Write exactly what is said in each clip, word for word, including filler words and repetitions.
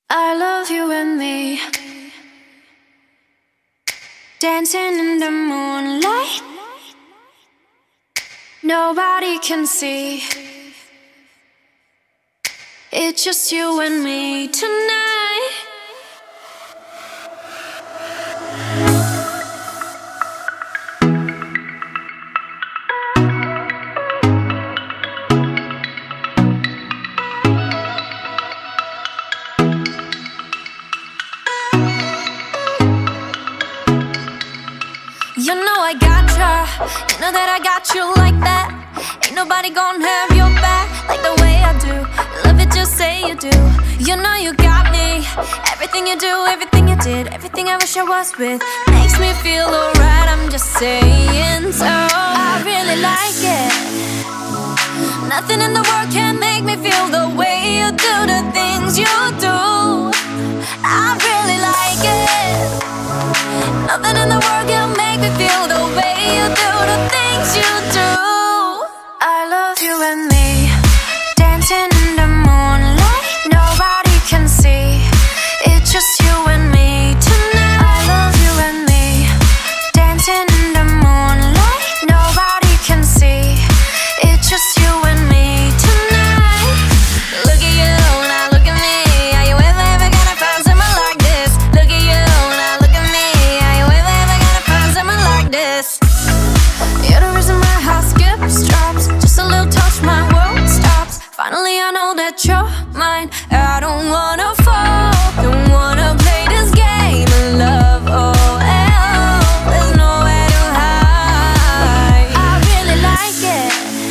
I love you and me, dancing in the moonlight. Nobody can see. It's just you and me tonight. You know I gotcha, you know that I got you like that. Ain't nobody gonna have your back like the way I do. Love it, just say you do. You know you got me. Everything you do, everything you did, everything I wish I was with makes me feel alright, I'm just saying. So I really like it. Nothing in the world can make me feel the way you do the things you do. I really like it. Nothing in the world can make me feel the way you do the things you do. I love you and me, dancing in the moonlight. Nobody can see. It's just you and me tonight. I love you and me, dancing in the moonlight. Nobody can see. It's just you and me tonight. Look at you, now look at me. Are you ever, ever gonna find someone like this? Look at you, now look at me. Are you ever, ever gonna find someone like this? You're the reason my heart skips, drops. Just a little touch, my world stops. Finally I know that you're mine. I don't wanna fall, don't wanna play this game of love. Oh, oh, there's nowhere to hide. I really like it.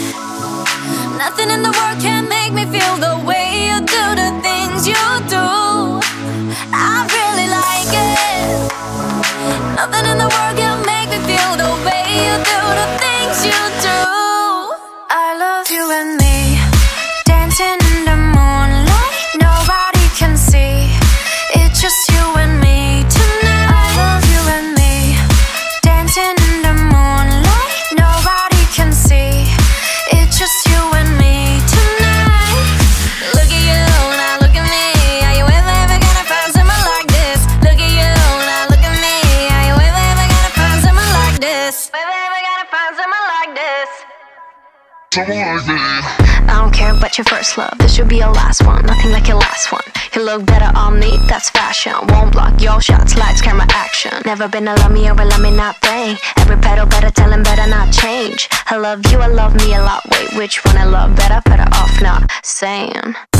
Nothing in the world can make me feel the way you do the things you do. I really like it. Nothing in the world can make me feel the way you do the things you do. I love you and me, dancing in the moonlight. Nobody can see. It's just you and me tonight. I love you and me, dancing in the moonlight. Nobody can see. It's just you and me tonight. Look at you, now look at me. Are you ever, ever gonna find someone like this? Look at you, now look at me. Are you ever, ever gonna find someone like this? Ever, ever gonna find someone like this? Someone like me. I don't care about your first love, this should be your last one. Nothing like your last one. You look better on me, that's fashion. Won't block your shots, lights, camera, action. Never been a love me or a love me not thing. Every pedal better tell him better not change. I love you, I love me a lot. Wait, which one I love better? Better off not saying.